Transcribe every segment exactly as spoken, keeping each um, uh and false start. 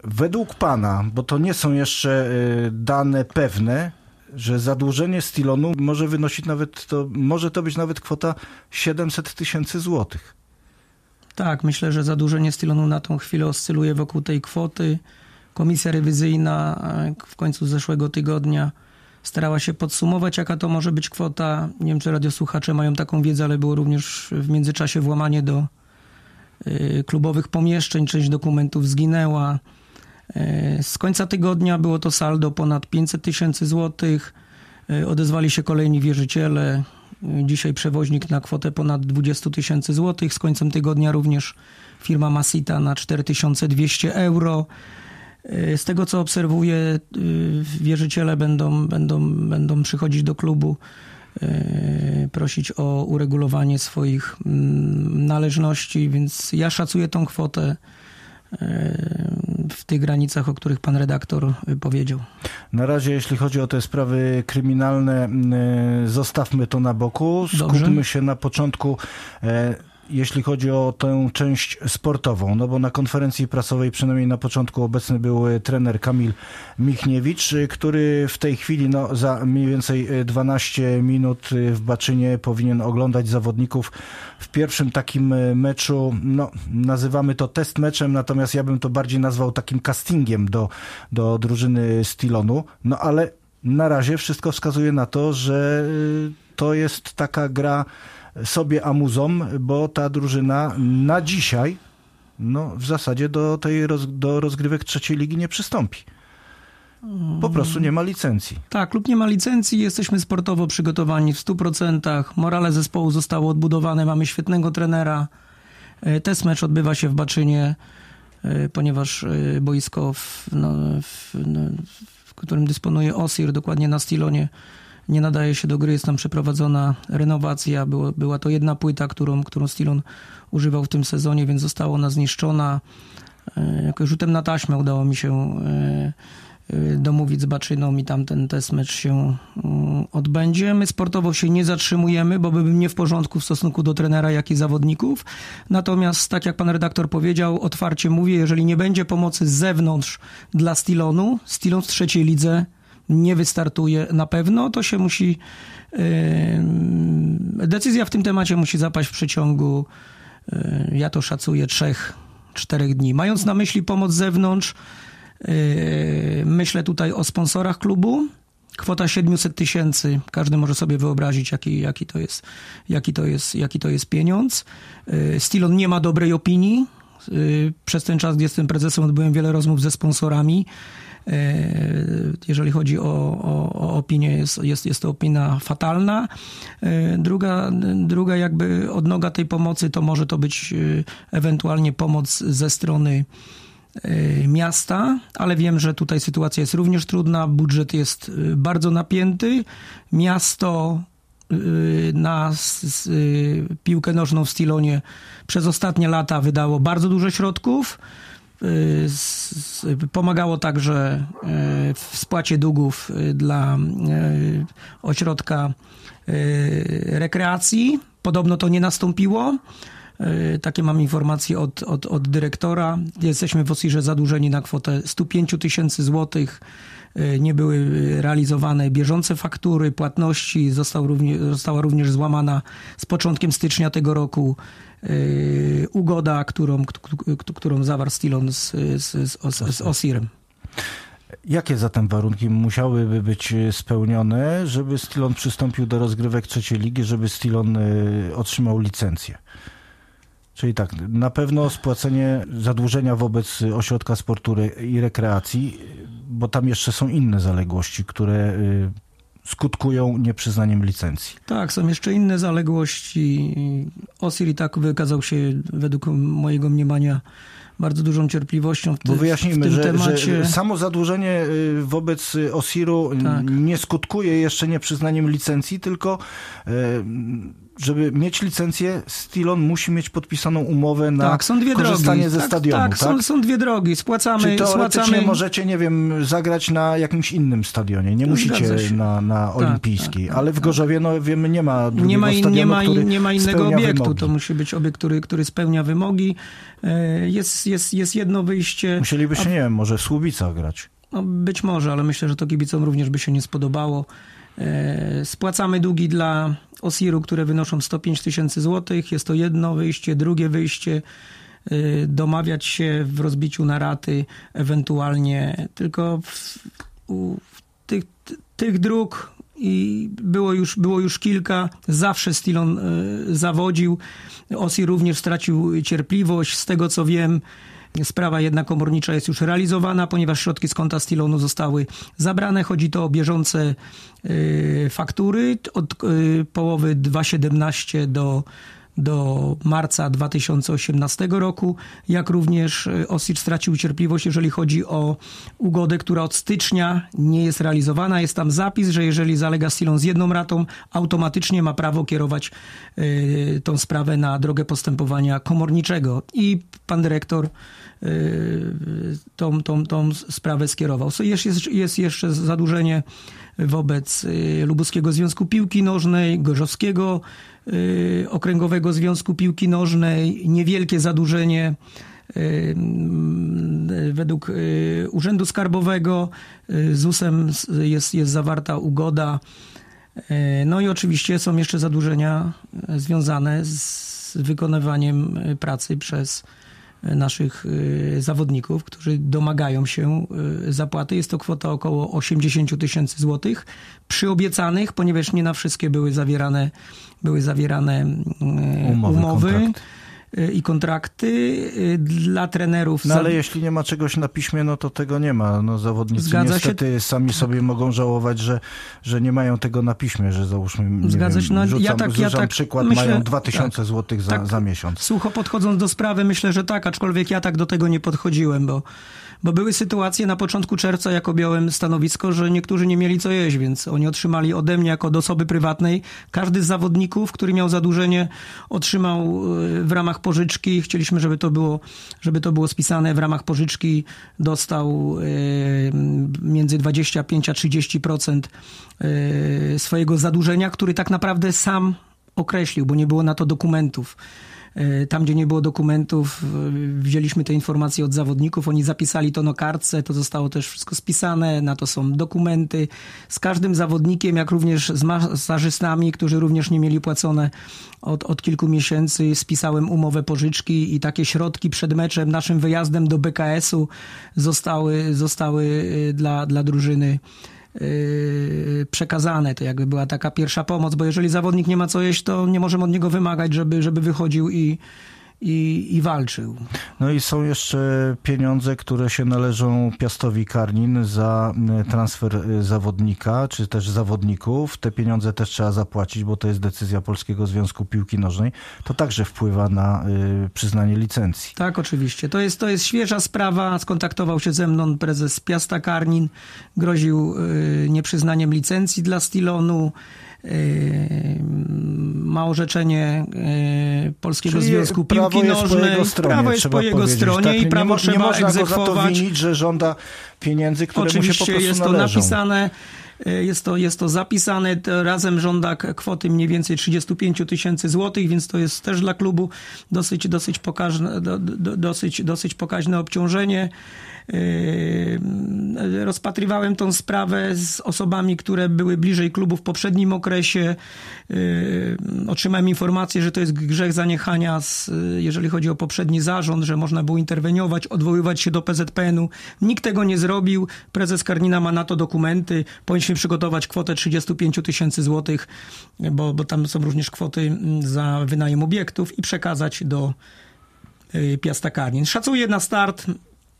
Według pana, bo to nie są jeszcze dane pewne, że zadłużenie Stilonu może wynosić nawet, to może to być nawet kwota siedemset tysięcy złotych. Tak, myślę, że zadłużenie Stilonu na tą chwilę oscyluje wokół tej kwoty. Komisja rewizyjna w końcu zeszłego tygodnia starała się podsumować, jaka to może być kwota. Nie wiem, czy radiosłuchacze mają taką wiedzę, ale było również w międzyczasie włamanie do y, klubowych pomieszczeń. Część dokumentów zginęła. Y, z końca tygodnia było to saldo ponad pięćset tysięcy złotych. Y, odezwali się kolejni wierzyciele. Y, dzisiaj przewoźnik na kwotę ponad dwadzieścia tysięcy złotych. Z końcem tygodnia również firma Masita na cztery tysiące dwieście euro. Z tego, co obserwuję, wierzyciele będą, będą, będą przychodzić do klubu, prosić o uregulowanie swoich należności, więc ja szacuję tą kwotę w tych granicach, o których pan redaktor powiedział. Na razie, jeśli chodzi o te sprawy kryminalne, zostawmy to na boku. Skupmy Dobrze. się na początku, jeśli chodzi o tę część sportową, no bo na konferencji prasowej przynajmniej na początku obecny był trener Kamil Michniewicz, który w tej chwili no, za mniej więcej dwanaście minut w Baczynie powinien oglądać zawodników w pierwszym takim meczu, no nazywamy to test meczem, natomiast ja bym to bardziej nazwał takim castingiem do, do drużyny Stilonu, no ale na razie wszystko wskazuje na to, że to jest taka gra sobie amuzą, bo ta drużyna na dzisiaj no, w zasadzie do tej roz, do rozgrywek trzeciej ligi nie przystąpi. Po prostu nie ma licencji. Tak, klub nie ma licencji, jesteśmy sportowo przygotowani w stu procentach. Morale zespołu zostało odbudowane, mamy świetnego trenera. Test mecz odbywa się w Baczynie, ponieważ boisko, w, no, w, no, w którym dysponuje Osir, dokładnie na Stilonie, nie nadaje się do gry, jest tam przeprowadzona renowacja. Było, była to jedna płyta, którą, którą Stilon używał w tym sezonie, więc została ona zniszczona. Jakoś rzutem na taśmę udało mi się domówić z Baczyną i tam ten test mecz się odbędzie. My sportowo się nie zatrzymujemy, bo by nie w porządku w stosunku do trenera, jak i zawodników. Natomiast, tak jak pan redaktor powiedział, otwarcie mówię, jeżeli nie będzie pomocy z zewnątrz dla Stilonu, Stilon w trzeciej lidze nie wystartuje na pewno, to się musi yy, decyzja w tym temacie musi zapaść w przeciągu yy, ja to szacuję trzech, czterech dni. Mając na myśli pomoc z zewnątrz, yy, myślę tutaj o sponsorach klubu. Kwota siedemset tysięcy. Każdy może sobie wyobrazić, jaki, jaki, to jest, jaki, to jest, jaki to jest pieniądz. Yy, Stilon nie ma dobrej opinii. Yy, przez ten czas, gdy jestem prezesem, odbyłem wiele rozmów ze sponsorami. Jeżeli chodzi o, o, o opinię, jest, jest, jest to opinia fatalna. Druga, druga jakby odnoga tej pomocy to może to być ewentualnie pomoc ze strony miasta, ale wiem, że tutaj sytuacja jest również trudna, budżet jest bardzo napięty. Miasto na piłkę nożną w Stilonie przez ostatnie lata wydało bardzo dużo środków. Pomagało także w spłacie długów dla ośrodka rekreacji. Podobno to nie nastąpiło. Takie mam informacje od, od, od dyrektora. Jesteśmy w Osirze zadłużeni na kwotę sto pięć tysięcy złotych. Nie były realizowane bieżące faktury, płatności. Został również, została również złamana z początkiem stycznia tego roku Yy, ugoda, którą, k- k- którą zawarł Stilon z, z, z, z Osirem. Jakie zatem warunki musiałyby być spełnione, żeby Stilon przystąpił do rozgrywek trzeciej ligi, żeby Stilon y, otrzymał licencję? Czyli tak, na pewno spłacenie zadłużenia wobec ośrodka sportu i rekreacji, bo tam jeszcze są inne zaległości, które y, skutkują nieprzyznaniem licencji. Tak, są jeszcze inne zaległości. Osir i tak wykazał się według mojego mniemania bardzo dużą cierpliwością w, ty, Bo wyjaśnijmy, w tym że, temacie. że samo zadłużenie wobec Osiru tak. nie skutkuje jeszcze nieprzyznaniem licencji, tylko żeby mieć licencję, Stillon musi mieć podpisaną umowę na tak, są dwie korzystanie drogi. ze tak, stadionu. Tak, tak? Są, są dwie drogi. Spłacamy... Czy teoretycznie spłacamy... możecie, nie wiem, zagrać na jakimś innym stadionie. Nie musicie na, na olimpijski. Tak, tak, ale w Gorzowie, no wiemy, nie ma drugiego nie ma, stadionu, nie ma, który nie ma innego obiektu. Wymogi. To musi być obiekt, który, który spełnia wymogi. Jest, jest, jest jedno wyjście. Musielibyście, a... nie wiem, może w Słubicach grać. No, być może, ale myślę, że to kibicom również by się nie spodobało. Spłacamy długi dla Osiru, które wynoszą sto pięć tysięcy złotych. Jest to jedno wyjście. Drugie wyjście, domawiać się w rozbiciu na raty, ewentualnie tylko w, w tych, tych dróg i było już, było już kilka. Zawsze Stillon zawodził. Osir również stracił cierpliwość. Z tego, co wiem, sprawa jedna komornicza jest już realizowana, ponieważ środki z konta Stillonu zostały zabrane. Chodzi to o bieżące y, faktury od y, połowy dwa tysiące siedemnastego do, do marca dwa tysiące osiemnastego roku, jak również Osir stracił cierpliwość, jeżeli chodzi o ugodę, która od stycznia nie jest realizowana. Jest tam zapis, że jeżeli zalega Stillon z jedną ratą, automatycznie ma prawo kierować y, tą sprawę na drogę postępowania komorniczego. I pan dyrektor Tą, tą, tą sprawę skierował. Jest, jest, jest jeszcze zadłużenie wobec Lubuskiego Związku Piłki Nożnej, Gorzowskiego Okręgowego Związku Piłki Nożnej, niewielkie zadłużenie według Urzędu Skarbowego. Z usem jest, jest zawarta ugoda. No i oczywiście są jeszcze zadłużenia związane z wykonywaniem pracy przez naszych zawodników, którzy domagają się zapłaty. Jest to kwota około osiemdziesiąt tysięcy złotych przyobiecanych, ponieważ nie na wszystkie były zawierane, były zawierane umowy, umowy kontrakty. i kontrakty dla trenerów. No ale jeśli nie ma czegoś na piśmie, no to tego nie ma. No zawodnicy Zgadza niestety się. sami sobie mogą żałować, że, że nie mają tego na piśmie, że załóżmy, nie Zgadza wiem, się. No, rzucam, ja tak, ja tak przykład, myślę, mają dwa tysiące tak, złotych za, tak, za miesiąc. Sucho podchodząc do sprawy, myślę, że tak, aczkolwiek ja tak do tego nie podchodziłem, bo Bo były sytuacje na początku czerwca, jak objąłem stanowisko, że niektórzy nie mieli co jeść, więc oni otrzymali ode mnie jako od osoby prywatnej. Każdy z zawodników, który miał zadłużenie, otrzymał w ramach pożyczki. Chcieliśmy, żeby to było, żeby to było spisane w ramach pożyczki. Dostał między dwadzieścia pięć a trzydzieści procent swojego zadłużenia, który tak naprawdę sam określił, bo nie było na to dokumentów. Tam, gdzie nie było dokumentów, wzięliśmy te informacje od zawodników, oni zapisali to na kartce, to zostało też wszystko spisane, na to są dokumenty. Z każdym zawodnikiem, jak również z masażystami, którzy również nie mieli płacone od, od kilku miesięcy, spisałem umowę pożyczki i takie środki przed meczem, naszym wyjazdem do B K S-u zostały, zostały dla, dla drużyny przekazane. To jakby była taka pierwsza pomoc, bo jeżeli zawodnik nie ma co jeść, to nie możemy od niego wymagać, żeby, żeby wychodził i, i, i walczył. No i są jeszcze pieniądze, które się należą Piastowi Karnin za transfer zawodnika, czy też zawodników. Te pieniądze też trzeba zapłacić, bo to jest decyzja Polskiego Związku Piłki Nożnej. To także wpływa na y, przyznanie licencji. Tak, oczywiście. To jest, to jest świeża sprawa. Skontaktował się ze mną prezes Piasta Karnin. Groził y, nieprzyznaniem licencji dla Stillonu. Ma orzeczenie Polskiego Czyli Związku Piłki Nożnej. Prawo jest po jego stronie tak? i prawo nie, trzeba nie można egzekwować. Go za to winić, że żąda pieniędzy, które Oczywiście mu się po prostu jest to należą. napisane, jest to, jest to zapisane. To razem żąda kwoty mniej więcej trzydzieści pięć tysięcy złotych, więc to jest też dla klubu dosyć, dosyć, pokaźne, do, do, dosyć, dosyć pokaźne obciążenie. Rozpatrywałem tą sprawę z osobami, które były bliżej klubu w poprzednim okresie. Otrzymałem informację, że to jest grzech zaniechania, z, jeżeli chodzi o poprzedni zarząd, że można było interweniować, odwoływać się do P Z P N u. Nikt tego nie zrobił. Prezes Karnina ma na to dokumenty. Powinniśmy przygotować kwotę trzydzieści pięć tysięcy złotych, bo, bo tam są również kwoty za wynajem obiektów i przekazać do Piasta Karnin. Szacuję na start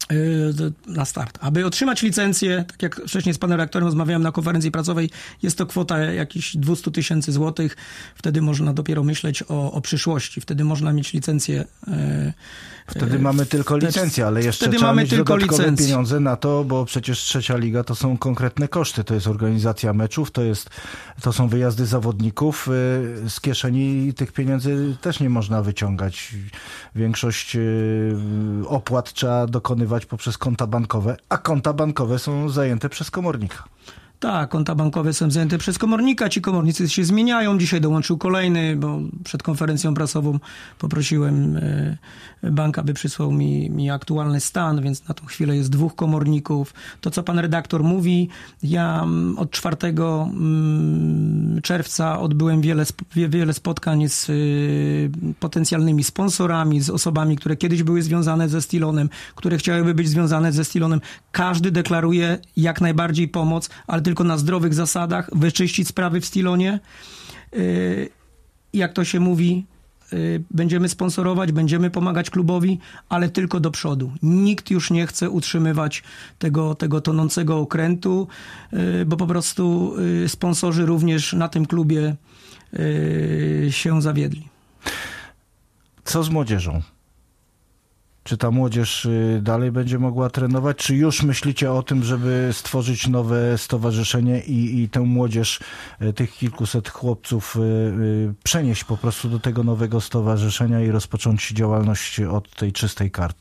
na start. Aby otrzymać licencję, tak jak wcześniej z panem redaktorem rozmawiałem na konferencji pracowej, jest to kwota jakichś dwieście tysięcy złotych. Wtedy można dopiero myśleć o, o przyszłości. Wtedy można mieć licencję. Wtedy e, mamy tylko licencję, ale jeszcze wtedy trzeba mamy mieć tylko dodatkowe licencję. pieniądze na to, bo przecież trzecia liga to są konkretne koszty. To jest organizacja meczów, to, jest, to są wyjazdy zawodników. Z kieszeni tych pieniędzy też nie można wyciągać. Większość opłat trzeba dokonywać poprzez konta bankowe, a konta bankowe są zajęte przez komornika. Tak, konta bankowe są zajęte przez komornika. Ci komornicy się zmieniają. Dzisiaj dołączył kolejny, bo przed konferencją prasową poprosiłem bank, aby przysłał mi, mi aktualny stan, więc na tą chwilę jest dwóch komorników. To, co pan redaktor mówi, ja od czwartego czerwca odbyłem wiele, wiele spotkań z potencjalnymi sponsorami, z osobami, które kiedyś były związane ze Stilonem, które chciałyby być związane ze Stilonem. Każdy deklaruje jak najbardziej pomoc, ale tylko na zdrowych zasadach, wyczyścić sprawy w Stilonie. Jak to się mówi, będziemy sponsorować, będziemy pomagać klubowi, ale tylko do przodu. Nikt już nie chce utrzymywać tego, tego tonącego okrętu, bo po prostu sponsorzy również na tym klubie się zawiedli. Co z młodzieżą? Czy ta młodzież dalej będzie mogła trenować? Czy już myślicie o tym, żeby stworzyć nowe stowarzyszenie i, i tę młodzież, tych kilkuset chłopców przenieść po prostu do tego nowego stowarzyszenia i rozpocząć działalność od tej czystej karty?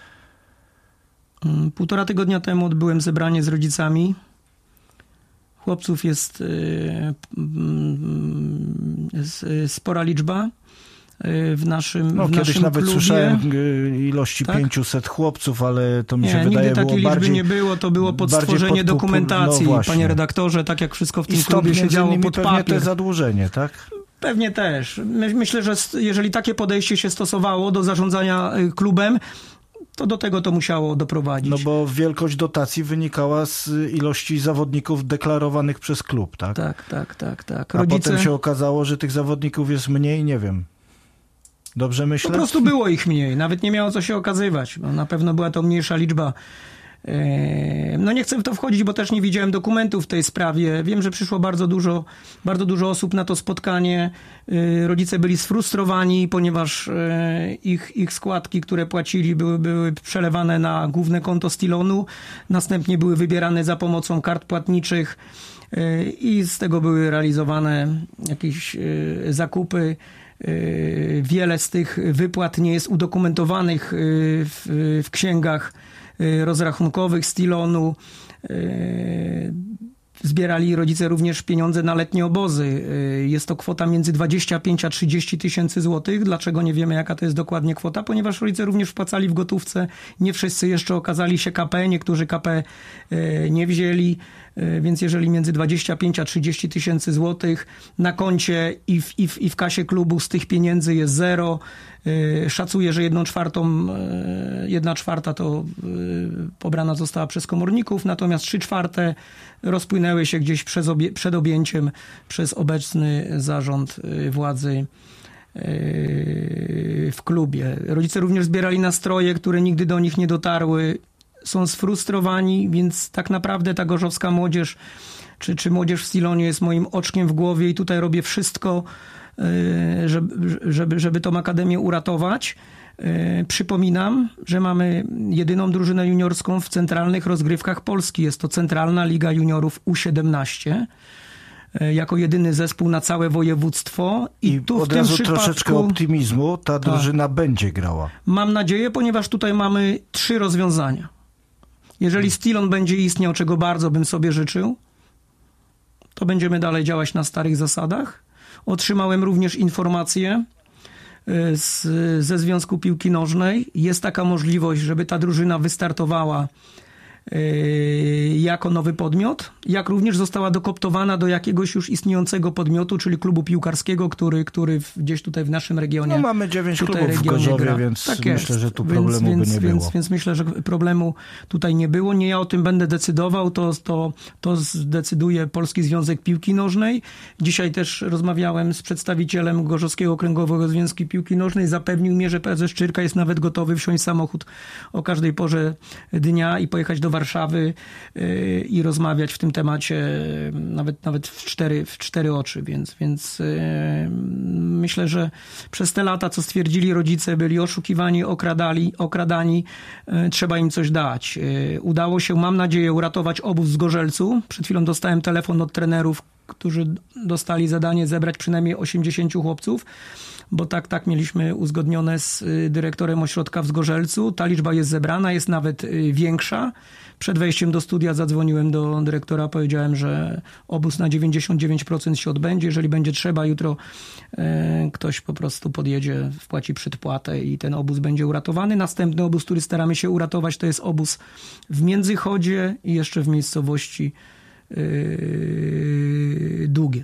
Półtora tygodnia temu odbyłem zebranie z rodzicami. Chłopców jest, jest spora liczba. W naszym, no, w kiedyś naszym nawet klubie. Słyszałem ilości tak? pięciuset chłopców, ale to mi nie, się wydaje nigdy takiej było bardziej... liczby nie było, to było pod stworzenie pod, dokumentacji, no panie redaktorze, tak jak wszystko w tym I stąd klubie się działo pod pewnie papier. to zadłużenie, tak? Pewnie też. My, myślę, że jeżeli takie podejście się stosowało do zarządzania klubem, to do tego to musiało doprowadzić. No bo wielkość dotacji wynikała z ilości zawodników deklarowanych przez klub, tak? Tak, tak, tak. tak. Rodzice... A potem się okazało, że tych zawodników jest mniej, nie wiem. Dobrze myślę? Po prostu było ich mniej. Nawet nie miało co się okazywać. Bo na pewno była to mniejsza liczba. No nie chcę w to wchodzić, bo też nie widziałem dokumentów w tej sprawie. Wiem, że przyszło bardzo dużo, bardzo dużo osób na to spotkanie. Rodzice byli sfrustrowani, ponieważ ich, ich składki, które płacili, były, były przelewane na główne konto Stilonu. Następnie były wybierane za pomocą kart płatniczych i z tego były realizowane jakieś zakupy. Wiele z tych wypłat nie jest udokumentowanych w, w księgach rozrachunkowych Stilonu. Zbierali rodzice również pieniądze na letnie obozy. Jest to kwota między dwadzieścia pięć a trzydzieści tysięcy złotych. Dlaczego nie wiemy, jaka to jest dokładnie kwota? Ponieważ rodzice również wpłacali w gotówce. Nie wszyscy jeszcze okazali się K P, niektórzy K P nie wzięli. Więc jeżeli między dwadzieścia pięć a trzydzieści tysięcy złotych na koncie i w, i, w, i w kasie klubu z tych pieniędzy jest zero, szacuję, że jedną czwartą, jedna czwarta to pobrana została przez komorników, natomiast trzy czwarte rozpłynęły się gdzieś przez obie, przed objęciem przez obecny zarząd władzy w klubie. Rodzice również zbierali nastroje, które nigdy do nich nie dotarły. Są sfrustrowani, więc tak naprawdę ta gorzowska młodzież, czy, czy młodzież w Stilonie jest moim oczkiem w głowie i tutaj robię wszystko, żeby, żeby, żeby tą akademię uratować. Przypominam, że mamy jedyną drużynę juniorską w centralnych rozgrywkach Polski. Jest to Centralna Liga Juniorów U siedemnaście. Jako jedyny zespół na całe województwo. I, I tu od w tym razu przypadku troszeczkę optymizmu, ta drużyna tak. będzie grała. Mam nadzieję, ponieważ tutaj mamy trzy rozwiązania. Jeżeli Stilon będzie istniał, czego bardzo bym sobie życzył, to będziemy dalej działać na starych zasadach. Otrzymałem również informację z, ze Związku Piłki Nożnej. Jest taka możliwość, żeby ta drużyna wystartowała jako nowy podmiot, jak również została dokoptowana do jakiegoś już istniejącego podmiotu, czyli klubu piłkarskiego, który, który gdzieś tutaj w naszym regionie. No mamy dziewięć klubów w Gorzowie, gra. więc tak myślę, jest. że tu problemu więc, by nie więc, było. Więc myślę, że problemu tutaj nie było. Nie ja o tym będę decydował, to, to, to zdecyduje Polski Związek Piłki Nożnej. Dzisiaj też rozmawiałem z przedstawicielem Gorzowskiego Okręgowego Związku Piłki Nożnej. Zapewnił mnie, że prezes Szczyrka jest nawet gotowy wsiąść w samochód o każdej porze dnia i pojechać do Warszawy yy, i rozmawiać w tym temacie yy, nawet, nawet w, cztery, w cztery oczy. Więc, więc yy, myślę, że przez te lata, co stwierdzili rodzice, byli oszukiwani, okradali, okradani. Yy, trzeba im coś dać. Yy, udało się, mam nadzieję, uratować obóz w Zgorzelcu. Przed chwilą dostałem telefon od trenerów, którzy dostali zadanie zebrać przynajmniej osiemdziesięciu chłopców, bo tak, tak mieliśmy uzgodnione z dyrektorem ośrodka w Zgorzelcu. Ta liczba jest zebrana, jest nawet większa. Przed wejściem do studia zadzwoniłem do dyrektora, powiedziałem, że obóz na dziewięćdziesiąt dziewięć procent się odbędzie. Jeżeli będzie trzeba, jutro e, ktoś po prostu podjedzie, wpłaci przedpłatę i ten obóz będzie uratowany. Następny obóz, który staramy się uratować, to jest obóz w Międzychodzie i jeszcze w miejscowości e, Długie.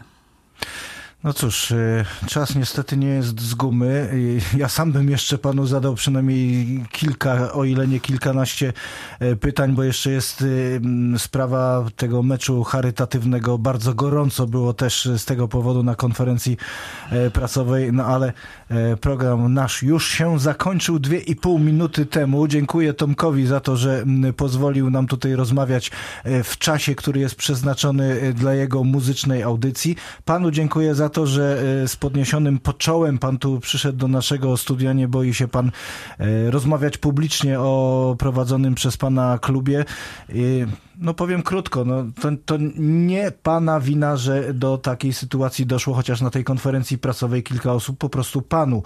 No cóż, czas niestety nie jest z gumy. Ja sam bym jeszcze panu zadał przynajmniej kilka, o ile nie kilkanaście pytań, bo jeszcze jest sprawa tego meczu charytatywnego. Bardzo gorąco było też z tego powodu na konferencji prasowej, no ale program nasz już się zakończył dwie i pół minuty temu. Dziękuję Tomkowi za to, że pozwolił nam tutaj rozmawiać w czasie, który jest przeznaczony dla jego muzycznej audycji. Panu dziękuję za to, że z podniesionym czołem pan tu przyszedł do naszego studia. Nie boi się pan rozmawiać publicznie o prowadzonym przez pana klubie. No powiem krótko, no to, to nie pana wina, że do takiej sytuacji doszło, chociaż na tej konferencji prasowej kilka osób po prostu panu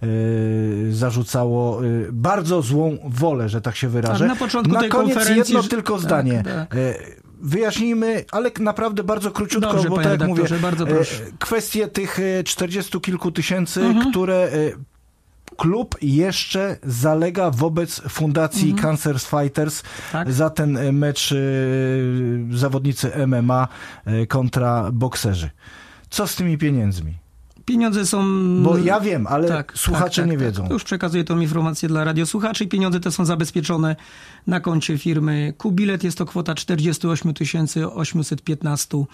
y, zarzucało y, bardzo złą wolę, że tak się wyrażę. Tak, na początku na tej koniec konferencji... jedno tylko zdanie. Tak, tak. Y, Wyjaśnijmy, ale naprawdę bardzo króciutko, Dobrze, bo tak jak mówię, bardzo proszę. kwestie tych czterdziestu kilku tysięcy, mhm. które klub jeszcze zalega wobec Fundacji mhm. Cancer Fighters tak. za ten mecz zawodnicy M M A kontra bokserzy. Co z tymi pieniędzmi? Pieniądze są... Bo ja wiem, ale tak, słuchacze tak, tak, nie wiedzą. Tak. Już przekazuję tą informację dla radiosłuchaczy. Pieniądze te są zabezpieczone na koncie firmy Kubilet. Jest to kwota czterdzieści osiem tysięcy osiemset piętnaście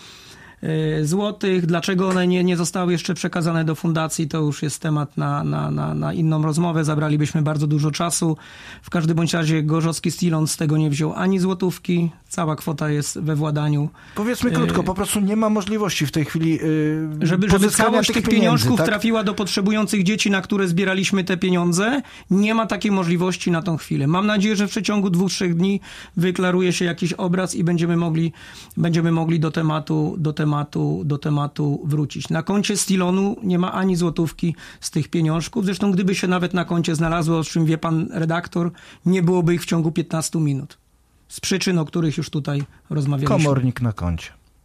złotych. Dlaczego one nie, nie zostały jeszcze przekazane do fundacji, to już jest temat na, na, na, na inną rozmowę. Zabralibyśmy bardzo dużo czasu. W każdym bądź razie Gorzowski Stilon z tego nie wziął ani złotówki. Cała kwota jest we władaniu. Powiedzmy krótko, po prostu nie ma możliwości w tej chwili yy, żeby, żeby całość tych, tych pieniążków tak? trafiła do potrzebujących dzieci, na które zbieraliśmy te pieniądze. Nie ma takiej możliwości na tą chwilę. Mam nadzieję, że w przeciągu dwóch, trzech dni wyklaruje się jakiś obraz i będziemy mogli, będziemy mogli do tematu, do tematu Tematu, do tematu wrócić. Na koncie Stilonu nie ma ani złotówki z tych pieniążków. Zresztą gdyby się nawet na koncie znalazło, o czym wie pan redaktor, nie byłoby ich w ciągu piętnastu minut. Z przyczyn, o których już tutaj rozmawialiśmy. Komornik na koncie.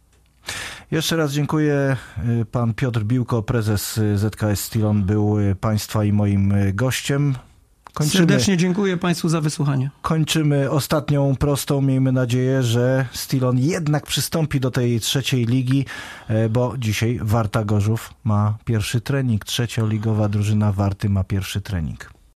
Jeszcze raz dziękuję. Pan Piotr Biłko, prezes Z K S Stilon, był państwa i moim gościem. Kończymy. Serdecznie dziękuję państwu za wysłuchanie. Kończymy ostatnią prostą. Miejmy nadzieję, że Stilon jednak przystąpi do tej trzeciej ligi, bo dzisiaj Warta Gorzów ma pierwszy trening. Trzecioligowa drużyna Warty ma pierwszy trening.